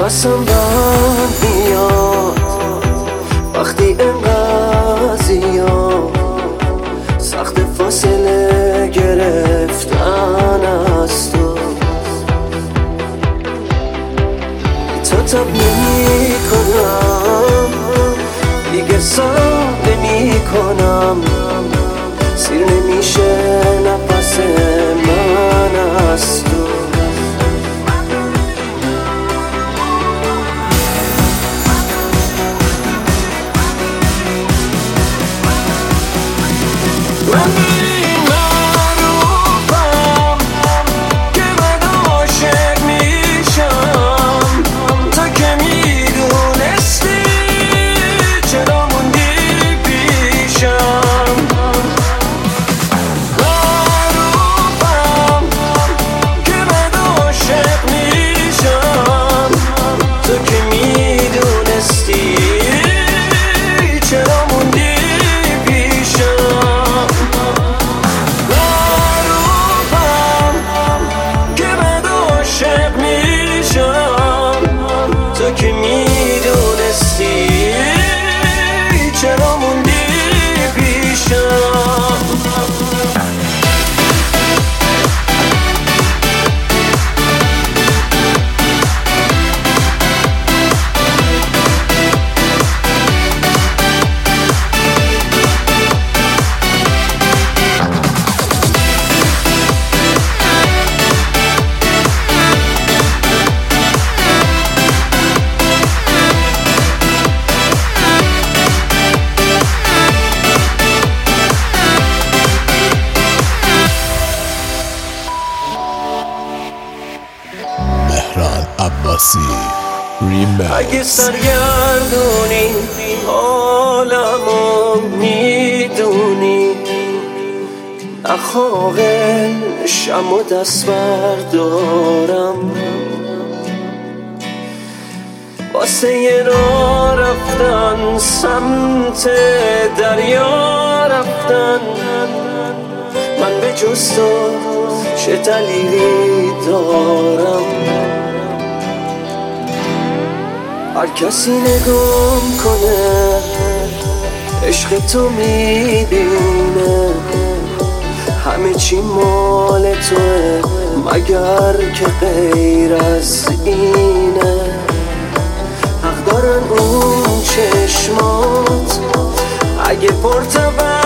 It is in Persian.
نفسم بند میاد وقتی اینقدر زیاد سخت فاصله گرفتن از تو. تب نمی کنم دیگه سام نمی کنم، سیر نمیشه نفس من از تو. اگه سرگردونی حالمو میدونی، نخواهشم و دست بردارم واسه یه راه رفتن سمت دریا رفتن. من به جز تو چه دلیلی دارم؟ هر کسی نگام کنه عشق تو میبینه همه چی مال توه مگر که غیر از اینه. حق دارن اون چشمات اگه پرتبه